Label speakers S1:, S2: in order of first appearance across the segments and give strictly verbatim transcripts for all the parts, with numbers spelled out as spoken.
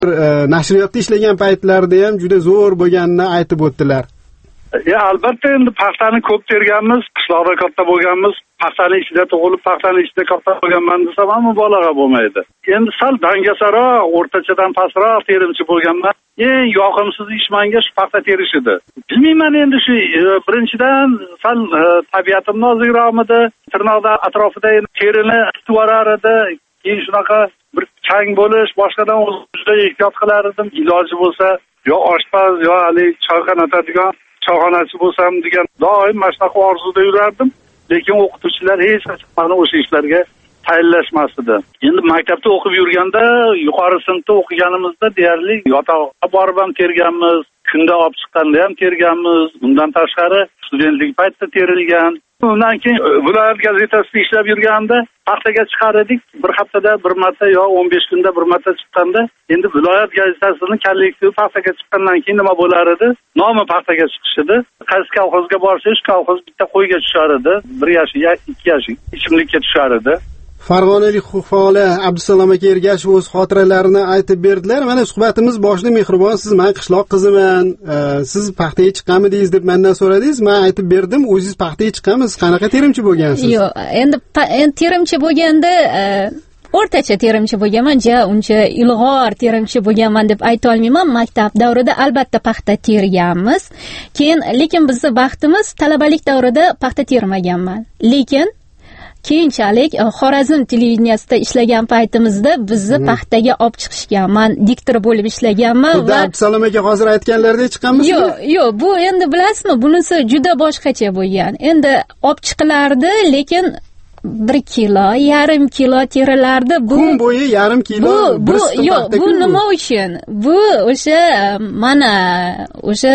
S1: nashriyotda ishlagan paytlarida ham juda zo'r bo'lganini aytib o'tdilar.
S2: Ya albatta endi paxtani ko'p terganmiz, qishloqda katta bo'lganmiz, paxtani ichida tug'ilib, paxtani ichida katta bo'lganman desam ham mubolag'a bo'lmaydi. Endi sal dangasaroq, o'rtachadan pastroq terimchi bo'lganman. Eng yoqimsiz ish menga shu paxta terish edi. Bilmayman endi shu birinchidan sal tabiatim nozikroqmidi, tirnoqda atrofida terini tutib yurar edi. Keyin shunaqa bir chang bo'lish, boshqadan o'zimda ehtiyot qilar edim. Iloji bo'lsa, yo oshpaz, yo hali choy qaynatadigan choyxonachi bo'lsam degan doim mana shunaqa orzuda yurardim. Lekin o'qituvchilar hech qachon o'sha ishlarga tayinlashmasdi. Endi maktabda o'qib yurganda, yuqori sinfda o'qiganimizda deyarli yotoqqa borib ham terganmiz, kunda olib chiqqanda ham terganmiz. Bundan tashqari studentlik paytida terilgan. Undan keyin viloyat gazetasida ishlab yurganda paxtaga chiqar edik. Bir haftada bir marta yo o'n besh kunda bir marta chiqqanda, endi viloyat gazetasining kollektivi paxtaga chiqqandan keyin nima bo'lar edi? Nomi paxtaga chiqish edi. Qaysi kolxozga borsa, shu kolxoz bitta qo'yga tushar edi. bir yashik, ikki yashik ichimlikka tushar edi.
S1: Farg'onalik huquq faoli Abdusalom aka Ergashev o'z xotiralarini aytib berdilar. Mana suhbatimiz boshida Mehribon, siz men qishloq qiziman, siz paxtaga chiqqanmidingiz deb mendan so'radingiz. Men aytib berdim, o'zingiz paxtaga chiqqansiz, qanaqa terimchi bo'lgansiz?
S3: Yo'q, endi endi terimchi bo'lganda o'rtacha terimchi bo'lganman, ja uncha ilg'or terimchi bo'lganman deb ayta olmayman. Maktab davrida albatta paxta terganmiz. Keyin lekin bizning baxtimiz talabalik davrida paxta termaganman. Lekin keyinchalik Xorazm televideniyasida ishlagan paytimizda bizni paxtaga olib chiqishgan. Men diktor bo'lib ishlaganman
S1: va Abdusalom aka hozir aytganlaridek chiqqanmisiz?
S3: Yo'q, yo'q, bu endi bilasizmi, bunisi juda boshqacha bo'lgan. Endi olib chiqilardi, lekin bir kilo, yarim kilo terilardi. Bu
S1: kun bo'yi yarim kilo.
S3: Bu, bu yo'q, bu nima uchun? Bu o'sha mana o'sha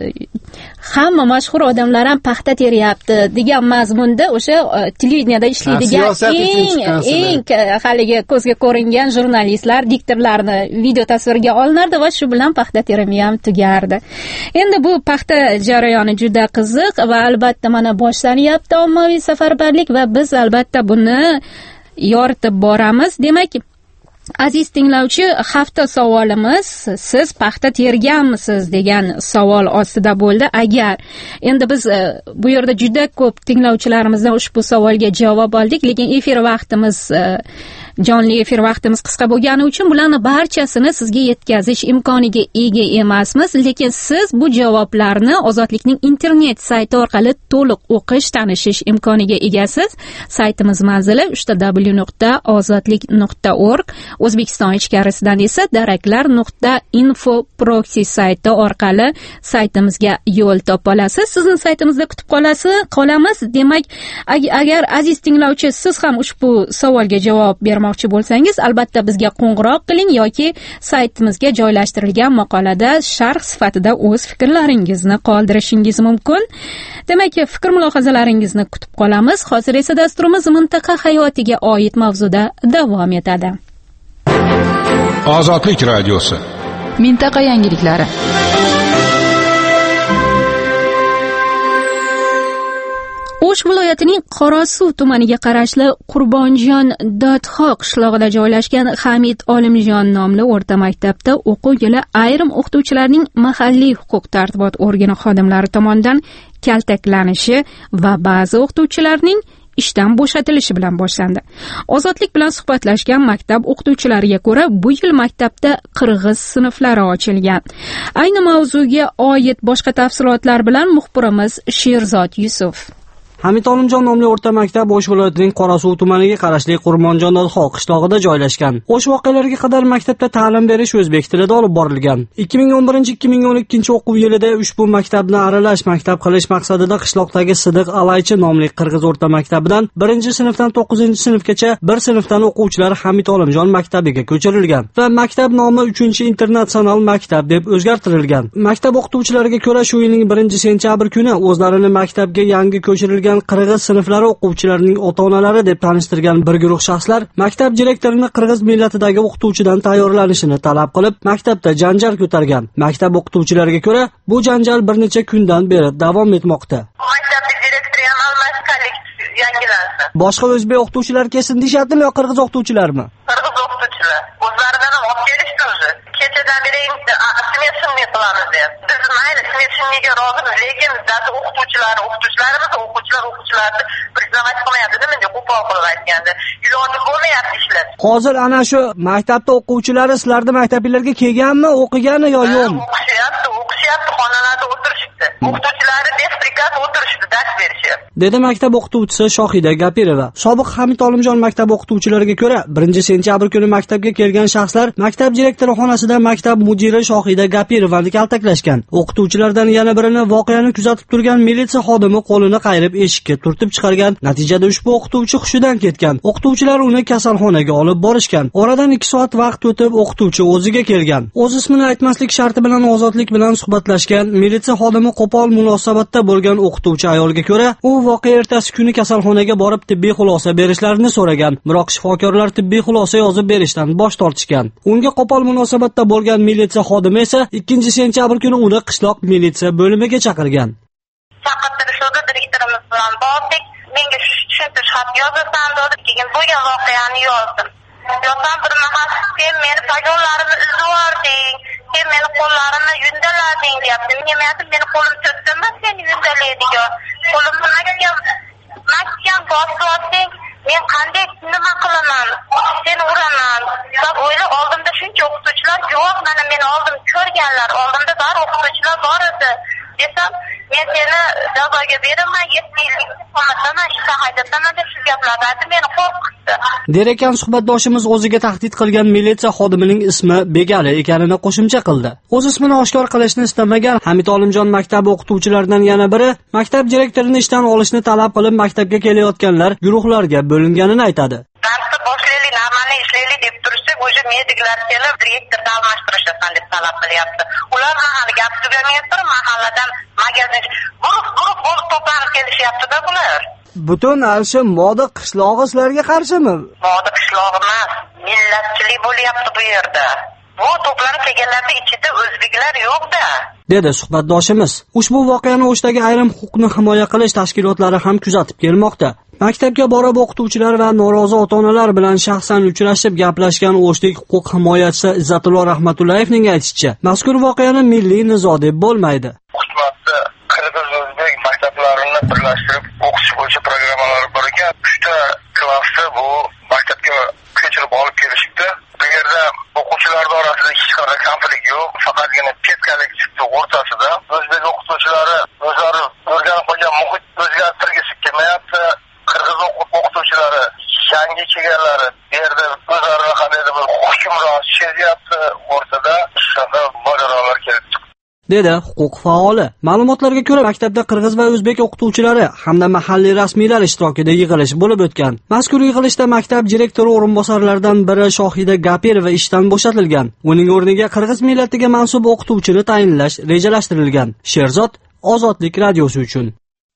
S3: hamma mashhur odamlar ham paxta teryapti degan mazmunda o'sha televideniyada ishlaydigan eng eng haligi ko'zga ko'ringan jurnalistlar, diktorlarni video tasvirga olinardi va shu bilan paxta terimi ham tugardi. Endi bu paxta jarayoni juda qiziq va albatta mana boshlanyapti ommaviy safarbarlik va biz albatta buni yoritib boramiz. Demak, aziz tinglovchi, hafta savolimiz siz paxta terganmisiz degan savol ostida bo'ldi. Agar endi biz bu yerda juda ko'p tinglovchilarimizdan ushbu savolga javob oldik, lekin efir vaqtimiz jonli efir vaqtimiz qisqa bo'lgani uchun bularni barchasini sizga yetkazish imkoniga ega emasmiz, lekin siz bu javoblarni Ozodlikning internet sayti orqali to'liq o'qish, tanishish imkoniga egasiz. Saytimiz manzili uch w nuqta ozodlik nuqta org, O'zbekiston ichkarisidan esa daraklar nuqta info proxy sayti orqali saytimizga yo'l topa olasiz. Sizni saytimizda kutib qolasiz, qolamiz. Demak, agar aziz tinglovchi siz ham ushbu savolga javob bermoqchi bo'lsangiz, albatta bizga qo'ng'iroq qiling yoki saytimizga joylashtirilgan maqolada sharh sifatida o'z fikrlaringizni qoldirishingiz mumkin. Demak, fikr mulohazalaringizni kutib qolamiz. Hozir esa dasturimiz mintaqa hayotiga oid mavzuda davom etadi.
S4: Ozodlik radiosi.
S5: Mintaqa yangiliklari.
S3: O'sh viloyatining Qorasuv tumaniga qarashli Qurbonjon Dodxo qishlog'ida joylashgan Hamid Olimjon nomli o'rta maktabda o'quv yili ayrim o'qituvchilarning mahalliy huquq-tartibot organi xodimlari tomonidan kaltaklanishi va ba'zi o'qituvchilarning ishdan bo'shatilishi bilan boshlandi. Ozodlik bilan suhbatlashgan maktab o'qituvchilariga ko'ra, bu yil maktabda qirg'iz sinflari ochilgan. Ayni mavzuga oid boshqa tafsilotlar bilan muxbirimiz Sherzod Yusuf.
S6: Hamid Olimjon nomli o'rta maktab O'sh viloyatining Qorasuv tumaniga qarashli Qurbonjon Dodxo qishlog'ida joylashgan. O'sh voqealariga qadar maktabda ta'lim berish o'zbek tilida olib borilgan. ikki ming o'n birinchi ikki ming o'n ikkinchi o'quv yilida ushbu maktabni aralash maktab qilish maqsadida qishloqdagi Sidiq Alaychi nomli qirg'iz o'rta maktabidan birinchi sinfdan to'qqizinchi sinfgacha bir sinfdan o'quvchilar Hamid Olimjon maktabiga ko'chirilgan va maktab nomi uchinchi internatsional maktab deb o'zgartirilgan. Maktab o'qituvchilariga ko'ra, shu yilning birinchi sentyabr kuni o'zlarini maktabga yangi ko'chirilgan qirg'iz sinflari o'quvchilarining ota-onalari deb tanishtirgan bir guruh shaxslar maktab direktorini qirg'iz millatidagi o'qituvchidan tayyorlanishini talab qilib, maktabda janjal ko'targan. Maktab o'qituvchilariga ko'ra, bu janjal bir necha kundan beri davom etmoqda.
S7: Maktabning direktori ham almashganlik yangilansin.
S6: Boshqa o'zbek o'qituvchilar kelsin deyaptimi yo qirg'iz o'qituvchilarmi?
S7: Qirg'iz o'qituvchilar. O'zlaridan olib kelishdi o'zi. Kecha o'shadan beri smeshniy qilamiz deb. Biz mayli smeshniyga rozimiz, lekin bizda o'qituvchilar, o'qituvchilarimiz, o'quvchilar o'quvchilarni priznovat qilmayapti, menga qo'pol qilib aytganda. Iloji bo'lmayapti ishlar.
S6: Hozir ana shu maktabda o'quvchilari sizlarni maktabingizga kelganmi, o'qiganmi yo yo'qmi?
S7: O'qishyapti, o'qishyapti, xonalarda o'tirishibdi. O'qituvchilari bexprikaz o'tirishibdi, dars berishyapti.
S6: Dedi maktab o'qituvchisi Shohida Gapirova. Sobiq Hamid Olimjon maktab o'qituvchilariga ko'ra, birinchi sentyabr kuni maktabga kelgan shaxslar maktab direktori xonasida maktab mudiri Shohida Gapirovani kaltaklashgan. O'qituvchilardan yana birini voqeani kuzatib turgan militsiya xodimi qo'lini qayirib eshikka turtib chiqargan. Natijada ushbu o'qituvchi hushidan ketgan. O'qituvchilar uni kasalxonaga olib borishgan. Oradan ikki soat vaqt o'tib o'qituvchi o'ziga kelgan. O'z ismini aytmaslik sharti bilan ozodlik bilan suhbatlashgan militsiya xodimi qo'pol munosabatda bo'lgan o'qituvchi ayolga ko'ra, u voqea ertasi kuni kasalxonaga borib tibbiy xulosa berishlarini so'ragan, biroq shifokorlar tibbiy xulosa yozib berishdan bosh tortishgan. Unga qo'pol munosabatda bo'lgan militsiya xodimi esa ikkinchi sentyabr kuni uni qishloq militsiya bo'limiga chaqirgan.
S7: Chaqirtirishdi, direktorimiz bilan bordik. Menga tushuntirish xat yozasan dedi, keyin bo'lgan voqeani yozdim. Yozsam bir mahal sen meni pajonlarimni uzib yubording, sen meni qo'llarimni yundalading deyapti. Men aytdim, meni qo'lim to'sdimi, seni yundalaydigan. Qo'limni mahkam, mahkam bosib, men qanday nima qilaman? Seni uraman. Deb o'ylab oldimda shuncha o'qituvchilar yo'q, mana meni oldim ko'rganlar, oldimda bor o'qituvchilar bor edi. Desam, men seni jazoga beraman, yetti yillik qamoqdaman, ishga haydataman deb shu gaplarni aytib meni qo'rqitdi.
S6: Der ekan suhbatdoshimiz o'ziga tahdid qilgan militsiya xodimining ismi Begali ekanini qo'shimcha qildi. O'z ismini oshkor qilishni istamagan Hamid Olimjon maktabi o'qituvchilaridan yana biri maktab direktorini ishdan olishni talab qilib maktabga kelayotganlar guruhlarga bo'linganini aytadi.
S7: Darsni boshlaylik, normalniy ishlaylik deb turishsak, o'sha mediklar kelib direktorni almashtirishdan deb talab qilyapti. Ular mahalla gap tugamay turib, mahalladan magazin guruh guruh bo'lib to'planib kelishyapti-da bular.
S6: Butun Alsha moda qishlog'i sizlarga qarshimi?
S7: Moda qishlog'i emas, millatchilik bo'lyapti bu yerda. Bu to'planib kelganlarda ichida o'zbeklar yo'q-da,
S6: dedi suhbatdoshimiz. Ushbu voqeani O'shdagi ayrim huquqni himoya qilish tashkilotlari ham kuzatib kelmoqda. Maktabga borib o'qituvchilar va norozi ota-onalar bilan shaxsan uchrashib gaplashgan O'shlik huquq himoyachisi Izzatullo Rahmatullayevning aytishicha, mazkur voqeani milliy nizo deb bo'lmaydi.
S4: Hukumatda qirg'iz o'zbek maktablarini birlashtirib o'qitish bo'yicha programmalar bor ekan. uchta klassda bu maktabga ko'chirib olib kelishibdi. Bu yerda o'quvchilar orasida hech qanday konflikt yo'q, faqatgina ketkalik chiqdi o'rtasida. O'zbek o'qituvchilari o'zlari o'rganib qolgan muhit o'zgartirgisi kelmayapti. Qirg'iz o'qituvchilari yangi kelganlari bu yerda o'zlarini qandaydir bir hukmron sezyapti, o'rtada shunaqa mojarolar kelib chiqdi,
S6: dedi huquq faoli. Ma'lumotlarga ko'ra, maktabda qirg'iz va o'zbek o'qituvchilari hamda mahalliy rasmiylar ishtirokida yig'ilish bo'lib o'tgan. Mazkur yig'ilishda maktab direktori o'rinbosarlaridan biri Shohida Gapirova ishdan bo'shatilgan. Uning o'rniga qirg'iz millatiga mansub o'qituvchini tayinlash rejalashtirilgan. Sherzod, Ozodlik radiosi uchun.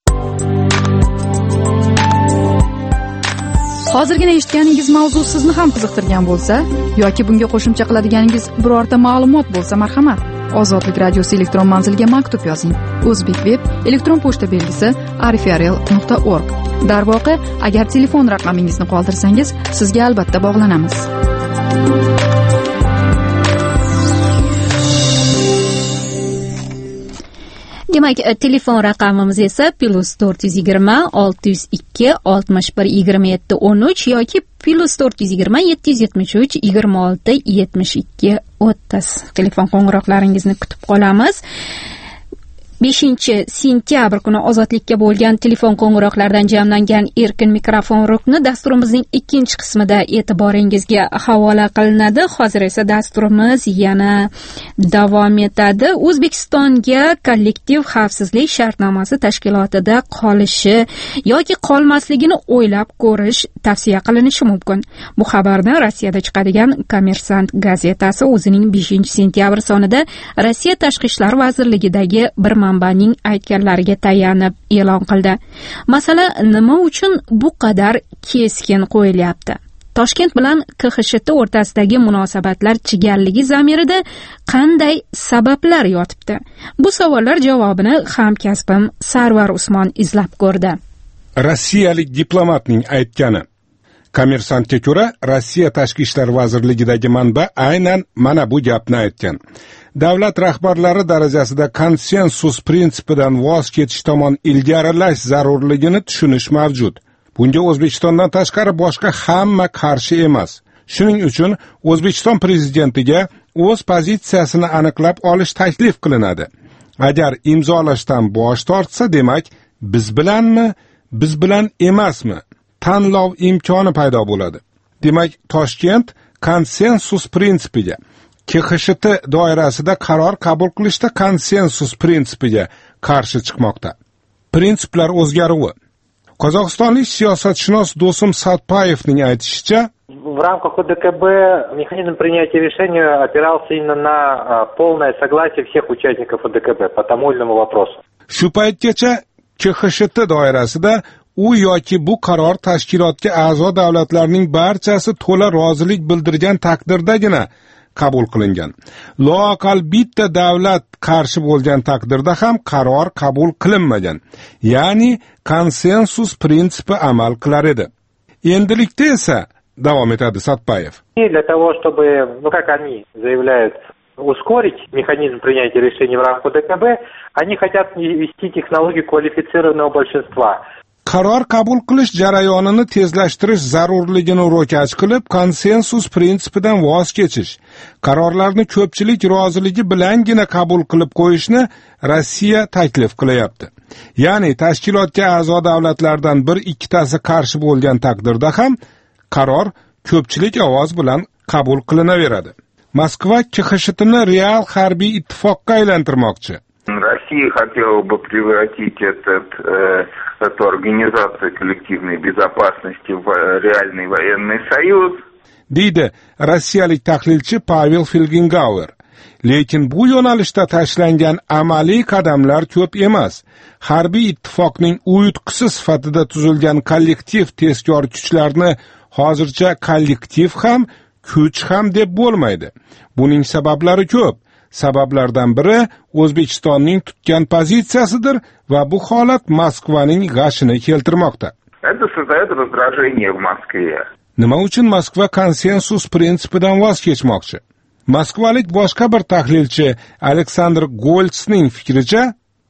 S5: Hozirgina eshitganingiz mavzu sizni ham qiziqtirgan bo'lsa yoki bunga qo'shimcha qiladiganingiz birorta ma'lumot bo'lsa, marhamat, Ozodlik radiosi elektron manziliga maktub yozing. O'zbek web elektron pochta belgisi arifrl nuqta org. Darvoqe, agar telefon raqamingizni qoldirsangiz, sizga albatta bog'lanamiz.
S3: Demak, telefon raqamimiz esa plus to'rt yuz yigirma olti yuz ikki oltmish bir yigirma yetti o'n uch yoki plus to'rt yuz yigirma yetti yuz yetmish uch yigirma olti yetmish ikki o'ttiz. Telefon qo'ng'iroqlaringizni kutib qolamiz. beshinchi sentyabr kuni ozodlikka bo'lgan telefon qo'ng'iroqlardan jamlangan erkin mikrofon rukni dasturimizning ikkinchi qismida e'tiboringizga havola qilinadi. Hozir esa dasturimiz yana davom etadi. O'zbekistonga kollektiv xavfsizlik shartnomasi tashkilotida qolishi yoki qolmasligini o'ylab ko'rish tavsiya qilinishi mumkin. Bu xabarni Rossiyada chiqadigan Kommersant gazetasi o'zining beshinchi sentyabr sonida Rossiya Tashqi ishlar vazirligidagi bir manbaning aytganlariga tayanib e'lon qildi. Masala nima uchun bu qadar keskin qo'yilyapti? Toshkent bilan K X S H T o'rtasidagi munosabatlar chigalligi zamirida qanday sabablar yotibdi? Bu savollar javobini hamkasbim Sarvar Usmon izlab ko'rdi.
S8: Rossiyalik diplomatning aytgani: Kommersantga ko'ra, Rossiya tashqi ishlar vazirligidagi manba aynan mana bu gapni aytgan. Davlat rahbarlari darajasida konsensus prinsipidan voz kechish tomon ilgarilash zarurligini tushunish mavjud. Bunga O'zbekistondan tashqari boshqa hamma qarshi emas. Shuning uchun O'zbekiston prezidentiga o'z pozitsiyasini aniqlab olish taklif qilinadi. Agar imzolashdan bosh tortsa, demak, biz bilanmi, biz bilan emasmi? Tanlov imkoni paydo bo'ladi. Demak, Toshkent konsensus prinsipiga, K X S H T doirasida qaror qabul qilishda konsensus prinsipiga qarshi chiqmoqda. Prinsiplar o'zgaruvi. Qozog'istonlik siyosatshunos Do'sim Satpayevning aytishicha,
S9: в рамках О Д К Б механизм принятия решения опирался именно на полное согласие всех участников О Д К Б по тому или иному вопросу.
S8: Shu paytgacha K X S H T doirasida u yoki bu qaror tashkilotga a'zo davlatlarning barchasi to'la rozilik bildirgan taqdirdagina qabul qilingan. Loaqal bitta davlat qarshi bo'lgan taqdirda ham qaror qabul qilinmagan. Ya'ni konsensus prinsipi amal qilar edi. Endilikda esa davom etadi Satpayev.
S9: Для того, чтобы, ну как они заявляют, ускорить механизм принятия решений в рамках О Д К Б, они хотят ввести технологию квалифицированного большинства.
S8: Qaror qabul qilish jarayonini tezlashtirish zarurligini ro'kach qilib, konsensus prinsipidan voz kechish, qarorlarni ko'pchilik roziligi bilangina qabul qilib qo'yishni Rossiya taklif qilyapti. Ya'ni tashkilotga a'zo davlatlardan bir ikkitasi qarshi bo'lgan taqdirda ham qaror ko'pchilik ovoz bilan qabul qilinaveradi. Moskva K X S H Tni real harbiy ittifoqqa aylantirmoqchi.
S4: Россия хотела бы превратить этот, э, эту организацию коллективной безопасности в реальный военный союз.
S8: Deydi rossiyalik tahlilchi Pavel Filgingauer. Lekin bu yo'nalishda tashlangan amaliy qadamlar ko'p emas. Harbiy ittifoqning uyutqisi sifatida tuzilgan kollektiv tezkor kuchlarni hozircha kollektiv ham, kuch ham deb bo'lmaydi. Buning sabablari ko'p. Sabablardan biri O'zbekistonning tutgan pozitsiyasidir va bu holat Moskvaning g'ashini keltirmoqda.
S4: Это создает раздражение в Москве.
S8: Nima uchun Moskva konsensus prinsipidan voz kechmoqchi? Moskvalik boshqa bir tahlilchi Aleksandr Goltsning fikricha,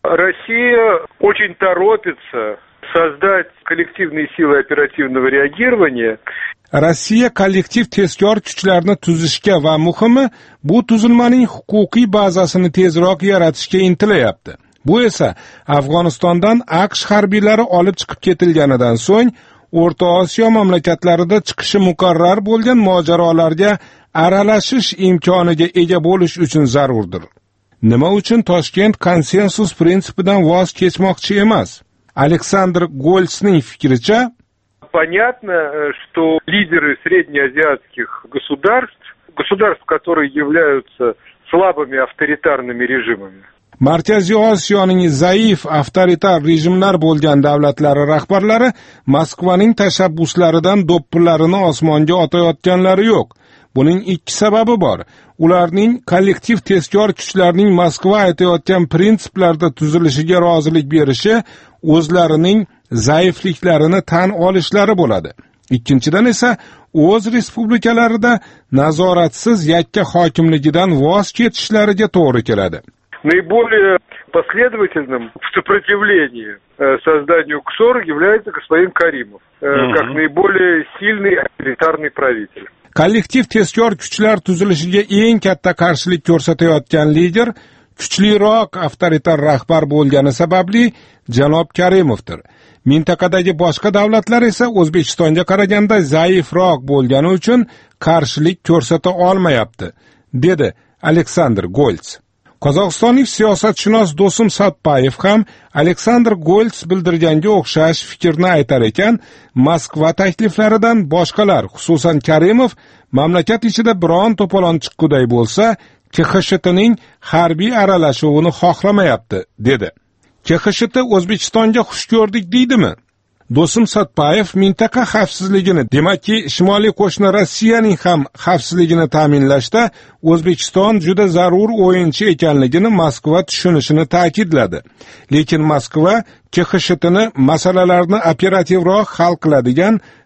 S10: Россия очень торопится создать коллективные силы оперативного реагирования.
S8: Rossiya kollektiv tezkor kuchlarni tuzishga va muhimi bu tuzilmaning huquqiy bazasini tezroq yaratishga intilayapti. Bu esa Afg'onistondan AQSh harbiylari olib chiqib ketilganidan so'ng O'rta Osiyo mamlakatlarida chiqishi muqarrar bo'lgan mojarolarga aralashish imkoniga ega bo'lish uchun zarurdir. Nima uchun Toshkent konsensus prinsipidan voz kechmoqchi emas? Aleksandr Goltsning fikricha,
S10: понятно, что лидеры среднеазиатских государств, государств, которые являются слабыми авторитарными режимами.
S8: Markaziy Osiyoning zaif avtoritar rejimlar bo'lgan davlatlari rahbarlari Moskvaning tashabbuslaridan do'ppilarini osmonga otayotganlari yo'q. Buning ikki sababi bor. Ularning kollektiv tezkor kuchlarning Moskva aytayotgan prinsiplarda tuzilishiga rozilik berishi o'zlarining zaifliklarini tan olishlari bo'ladi. Ikkinchidan esa o'z respublikalarida nazoratsiz yakka hokimligidan voz kechishlariga to'g'ri keladi.
S10: Наиболее последовательным в сопротивлении созданию КСОР является господин Каримов, mm-hmm. как наиболее сильный авторитарный правитель.
S8: Kollektiv tezkor kuchlar tuzilishiga eng katta qarshilik ko'rsatayotgan lider kuchliroq avtoritar rahbar bo'lgani sababli janob Karimovdir. Mintaqadagi boshqa davlatlar esa O'zbekistonga qaraganda zaifroq bo'lgani uchun qarshilik ko'rsata olmayapti, dedi Aleksandr Golts. Qozog'istonlik siyosatshunos Do'sim Satpayev ham Aleksandr Golts bildirganga o'xshash fikrni aytar ekan, Moskva takliflaridan boshqalar, xususan Karimov, mamlakat ichida biron to'polon chiqquday bo'lsa, K X S H Tning harbiy aralashuvini xohlamayapti, dedi. K X S H T O'zbekistonga xush ko'rdik deydimi? Do'sim Satpayev mintaqa xavfsizligini, demakki shimoliy qo'shni Rossiyaning ham xavfsizligini ta'minlashda O'zbekiston juda zarur o'yinchi ekanligini Moskva tushunishini ta'kidladi. Lekin Moskva K X S H Tni masalalarni operativroq hal qiladigan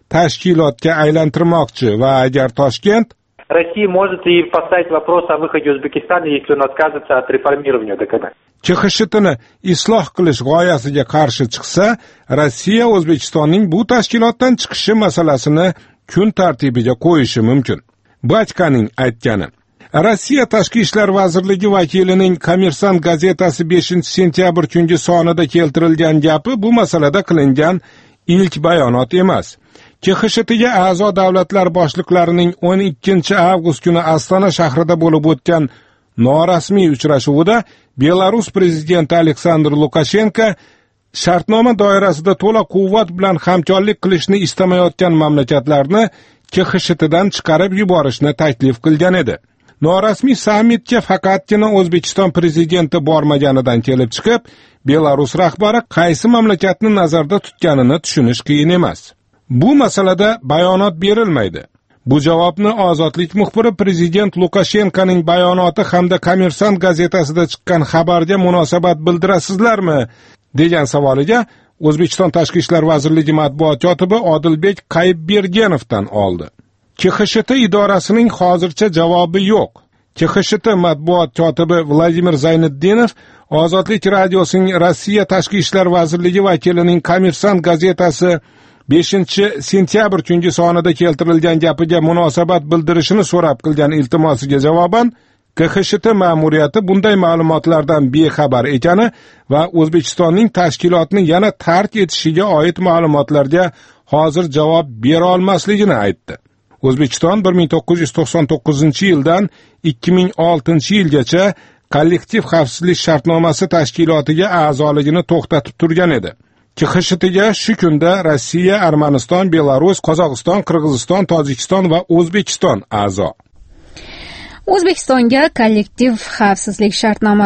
S8: tashkilotga aylantirmoqchi va agar Toshkent
S9: Россия может и поставить вопрос о выходе Узбекистана, если он откажется от реформирования ДКБ.
S8: К X X Tni isloh qilish g'oyasiga qarshi chiqsa, Rossiya O'zbekistonning bu tashkilotdan chiqishi masalasini kun tartibiga qo'yishi mumkin. Bachkaning aytgani. Rossiya Tashqi ishlar vazirligi vakilining Kommersant gazetasi beshinchi sentyabr kungi sonida keltirilgan gapi bu masalada qilingan ilk bayonot emas. K X T ga a'zo davlatlar boshliqlarining o'n ikkinchi avgust kuni Astana shahrida bo'lib o'tgan norasmiy uchrashuvida Belarus prezidenti Aleksandr Lukashenko shartnoma doirasida to'la quvvat bilan hamkorlik qilishni istamayotgan mamlakatlarni K X Tdan chiqarib yuborishni taklif qilgan edi. Norasmiy sammitga faqatgina O'zbekiston prezidenti bormaganidan kelib chiqib, Belarus rahbari qaysi mamlakatni nazarda tutganini tushunish qiyin emas. Bu masalada bayonot berilmaydi. Bu javobni Ozodlik muxbiri prezident Lukashenkoning bayonoti hamda Kommersant gazetasida chiqqan xabarga munosabat bildirasizlarmi degan savoliga O'zbekiston Tashqi ishlar vazirligi matbuot kotibi Odilbek Qayibbergenovdan oldi. K X T idorasining hozircha javobi yo'q. K X T matbuot kotibi Vladimir Zayniddinov Ozodlik radiosining Rossiya Tashqi ishlar vazirligi vakilining Kommersant gazetasi beshinchi sentyabr kungi sonida keltirilgan gapiga munosabat bildirishini so'rab qilgan iltimosiga javoban K X T ma'muriyati bunday ma'lumotlardan bexabar ekani va O'zbekistonning tashkilotni yana tark etishiga oid ma'lumotlarga hozir javob bera olmasligini aytdi. O'zbekiston bir ming to'qqiz yuz to'qson to'qqizinchi yildan ikki ming oltinchi yilgacha kollektiv xavfsizlik shartnomasi tashkilotiga a'zoligini to'xtatib turgan edi. K X Tga shu kunda Rossiya, Armaniston, Belarus, Qozog'iston, Qirg'iziston, Tojikiston va O'zbekiston a'zo.
S3: O'zbekistonga kollektiv xavfsizlik shartnomasi